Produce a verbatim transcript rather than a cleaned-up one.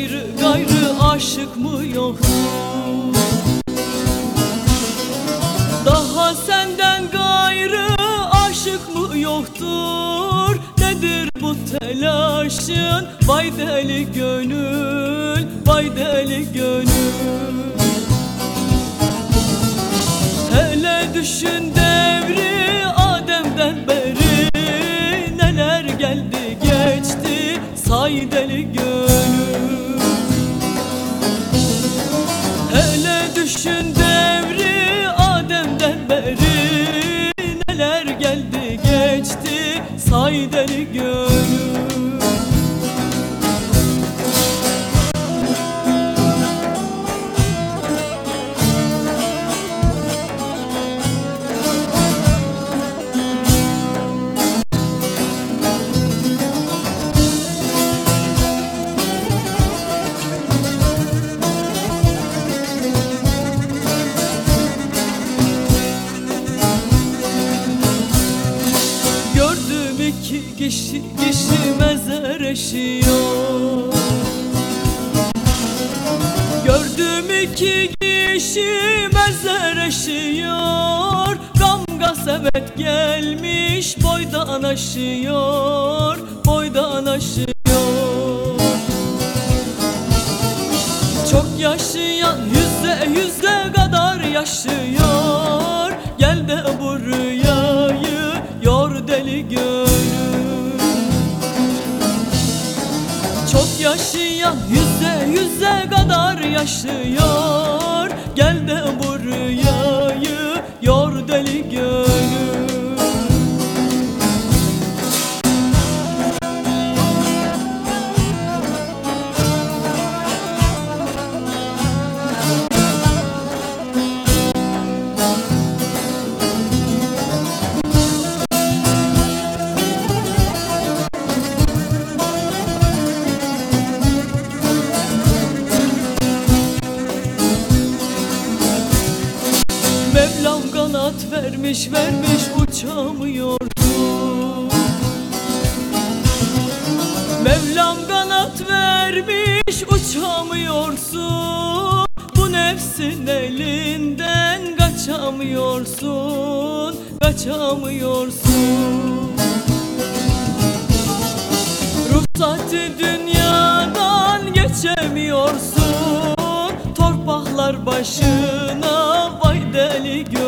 bir gayrı aşık mı yoktur? Daha senden gayrı aşık mı yoktur? Nedir bu telaşın? Vay deli gönül, vay deli gönül. Hele düşün devri Adem'den beri, neler geldi geçti, say deli gönül. Hele düşün devri Adem'den beri, neler geldi geçti, say deli gönül. İki kişi kişi mezar eşiyor. Gördüm iki kişi mezar eşiyor. Gamga sevet gelmiş boydan aşıyor, boydan aşıyor. Çok yaşayan yüzde yüzde kadar yaşıyor. Gel de buraya yor deli gönül. Çok yaşayan yüzde yüze kadar yaşıyor. Gel de buraya yor deli gönül. Mevlam kanat vermiş vermiş uçamıyorsun. Mevlam kanat vermiş uçamıyorsun. Bu nefsin elinden kaçamıyorsun, kaçamıyorsun. Ruhsatı dünyadan geçemiyorsun. Torpaklar başına vay deli gönül.